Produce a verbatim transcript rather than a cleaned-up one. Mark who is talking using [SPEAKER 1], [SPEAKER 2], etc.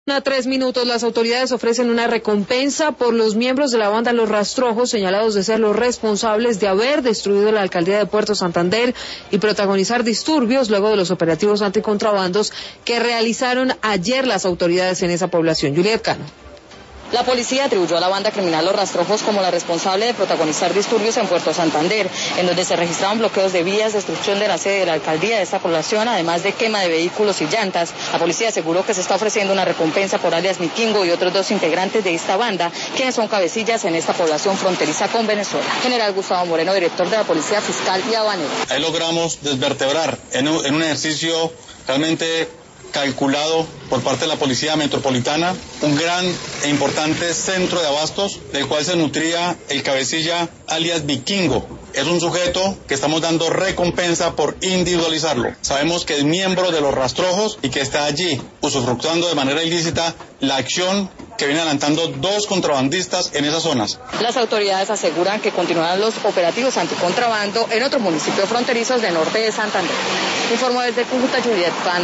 [SPEAKER 1] A tres minutos, las autoridades ofrecen una recompensa por los miembros de la banda Los Rastrojos, señalados de ser los responsables de haber destruido la alcaldía de Puerto Santander y protagonizar disturbios luego de los operativos anticontrabandos que realizaron ayer las autoridades en esa población. Juliet Cano.
[SPEAKER 2] La policía atribuyó a la banda criminal Los Rastrojos como la responsable de protagonizar disturbios en Puerto Santander, en donde se registraron bloqueos de vías, destrucción de la sede de la alcaldía de esta población, además de quema de vehículos y llantas. La policía aseguró que se está ofreciendo una recompensa por alias Miquingo y otros dos integrantes de esta banda, quienes son cabecillas en esta población fronteriza con Venezuela. General Gustavo Moreno, director de la Policía Fiscal y Aduanera.
[SPEAKER 3] Ahí logramos desvertebrar en un, en un ejercicio realmente calculado por parte de la Policía Metropolitana, un gran e importante centro de abastos del cual se nutría el cabecilla alias Vikingo. Es un sujeto que estamos dando recompensa por individualizarlo. Sabemos que es miembro de Los Rastrojos y que está allí usufructuando de manera ilícita la acción que viene adelantando dos contrabandistas en esas zonas.
[SPEAKER 2] Las autoridades aseguran que continuarán los operativos anticontrabando en otros municipios fronterizos del norte de Santander. Informó desde Cúcuta, Juliet Cano.